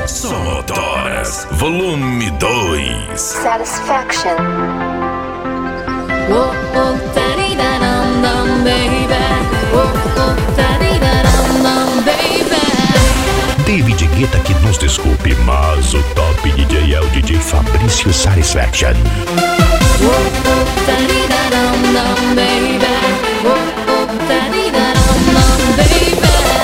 Só Motoras, volume 2. Satisfaction. Oh, oh, da-dee-da-dum-dum, baby. Oh, oh, da-dee-da-dum-dum, baby. David Guetta que nos desculpe, mas o top DJ é o DJ Fabrício Satisfaction. Oh, oh, da-dee-da-dum-dum, baby. Oh, oh, da-dee-da-dum-dum, baby.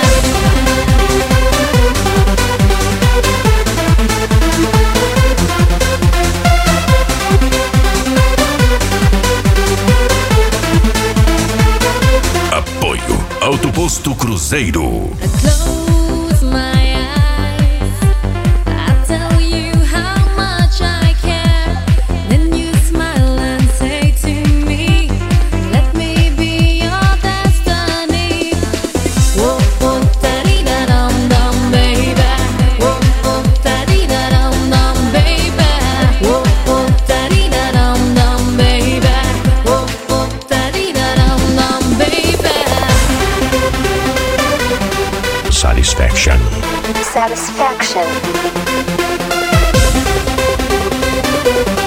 Apoio Auto Posto Cruzeiro. I close my eyes, I tell you how much I care. Then you smile and say to me, let me be your destiny. Oh, oh, da-dee-da-dum-dum, baby. Oh, oh, da-dee-da-dum-dum, baby. Oh, oh, da-dee-da-dum-dum, baby. Oh, oh, da-dee-da-dum-dum, baby. Satisfaction. Satisfaction.